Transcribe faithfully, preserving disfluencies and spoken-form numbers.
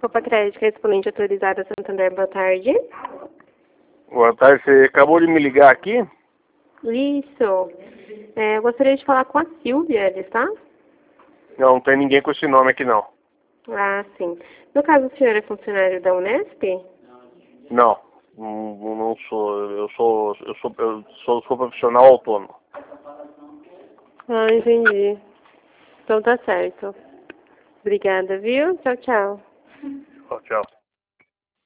Copa Crédito, correspondente autorizada Santander, boa tarde. Boa tarde, você acabou de me ligar aqui? Isso. É, eu gostaria de falar com a Silvia, ele está? Não, não tem ninguém com esse nome aqui não. Ah, sim. No caso, o senhor é funcionário da Unesp? Não, não, não sou. Eu sou, eu sou, eu sou, sou profissional autônomo. Ah, entendi. Então tá certo. Obrigada, viu? Tchau, tchau. Tchau, tchau.